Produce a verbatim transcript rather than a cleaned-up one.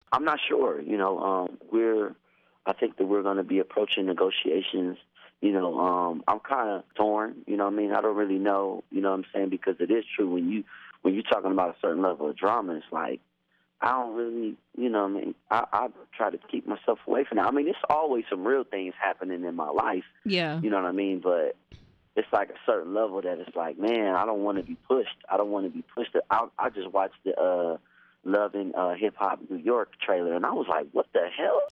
I'm not sure. You know, um, we're. I think that we're going to be approaching negotiations. You know, um, I'm kind of torn. You know what I mean? I don't really know. You know what I'm saying? Because it is true when you when you're talking about a certain level of drama, it's like I don't really. You know what I mean? I, I try to keep myself away from that. I mean, there's always some real things happening in my life. Yeah. You know what I mean? But it's like a certain level that it's like, man, I don't want to be pushed. I don't want to be pushed. I, I just watched the uh, Love and uh, Hip Hop New York trailer, and I was like, what the hell?